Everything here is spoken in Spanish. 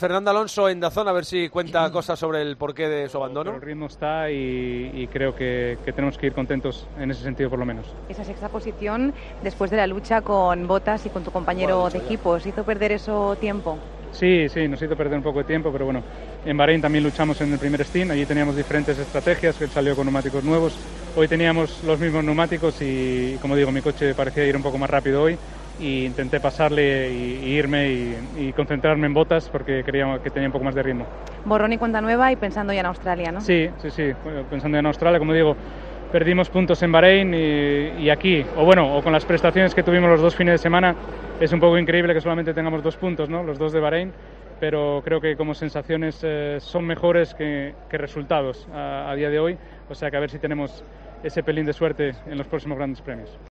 Fernando Alonso en DAZN, a ver si cuenta cosas sobre el porqué de su abandono. Pero el ritmo está y creo que tenemos que ir contentos en ese sentido por lo menos. Esa sexta posición después de la lucha con Bottas y con tu compañero de equipo, ¿os hizo perder eso tiempo? Sí, nos hizo perder un poco de tiempo, pero bueno, en Bahrein también luchamos en el primer stint, allí teníamos diferentes estrategias, que él salió con neumáticos nuevos, hoy teníamos los mismos neumáticos y como digo, mi coche parecía ir un poco más rápido hoy y intenté pasarle y irme y concentrarme en Bottas porque creía que tenía un poco más de ritmo. Borrón y cuenta nueva y pensando ya en Australia, ¿no? Sí, pensando en Australia, como digo, perdimos puntos en Bahrein y aquí, o con las prestaciones que tuvimos los dos fines de semana, es un poco increíble que solamente tengamos 2 puntos, ¿no? Los 2 de Bahrein, pero creo que como sensaciones son mejores que resultados a día de hoy, o sea que a ver si tenemos ese pelín de suerte en los próximos grandes premios.